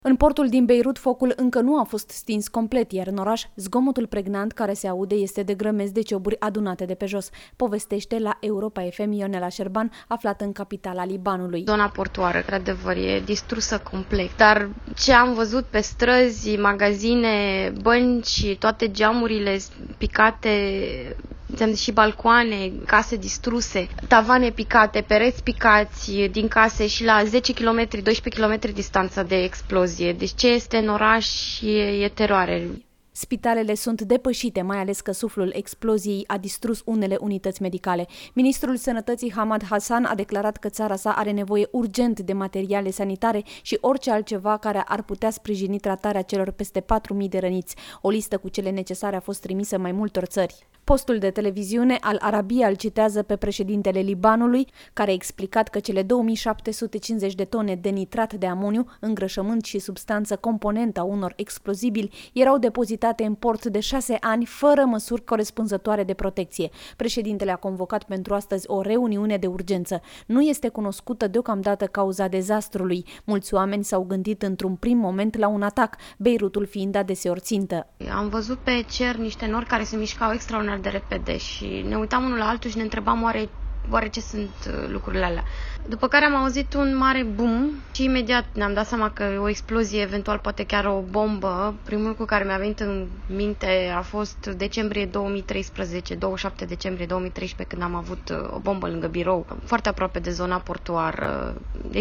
În portul din Beirut, focul încă nu a fost stins complet, iar în oraș, zgomotul pregnant care se aude este de grămezi de cioburi adunate de pe jos, povestește la Europa FM Ionela Șerban, aflată în capitala Libanului. Zona portoară, într-adevăr, e distrusă complet, dar ce am văzut pe străzi, magazine, bănci, toate geamurile picate, și balcoane, case distruse, tavane picate, pereți picați din case și la 10 km, 12 km distanță de explozie. Deci ce este în oraș e teroare. Spitalele sunt depășite, mai ales că suflul exploziei a distrus unele unități medicale. Ministrul Sănătății Hamad Hassan a declarat că țara sa are nevoie urgent de materiale sanitare și orice altceva care ar putea sprijini tratarea celor peste 4.000 de răniți. O listă cu cele necesare a fost trimisă mai multor țări. Postul de televiziune Al Arabiya îl citează pe președintele Libanului, care a explicat că cele 2750 de tone de nitrat de amoniu, îngrășământ și substanță componentă a unor explozibili, erau depozitate în port de 6 ani, fără măsuri corespunzătoare de protecție. Președintele a convocat pentru astăzi o reuniune de urgență. Nu este cunoscută deocamdată cauza dezastrului. Mulți oameni s-au gândit într-un prim moment la un atac, Beirutul fiind adeseori țintă. Am văzut pe cer niște nori care se mișcau extraordinar de repede și ne uitam unul la altul și ne întrebam oare ce sunt lucrurile alea. După care am auzit un mare boom și imediat ne-am dat seama că o explozie, eventual poate chiar o bombă. Primul lucru care mi-a venit în minte a fost decembrie 2013, 27 decembrie 2013, când am avut o bombă lângă birou, foarte aproape de zona portoară.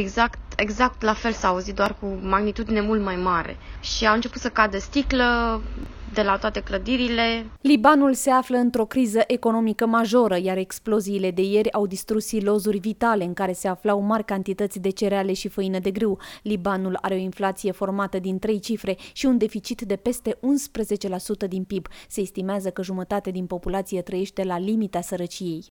Exact la fel s-a auzit, doar cu magnitudine mult mai mare. Și a început să cadă sticlă de la toate clădirile. Libanul se află într-o criză economică majoră, iar exploziile de ieri au distrus silozuri vitale în care se aflau mari cantități de cereale și făină de grâu. Libanul are o inflație formată din 3 cifre și un deficit de peste 11% din PIB. Se estimează că jumătate din populație trăiește la limita sărăciei.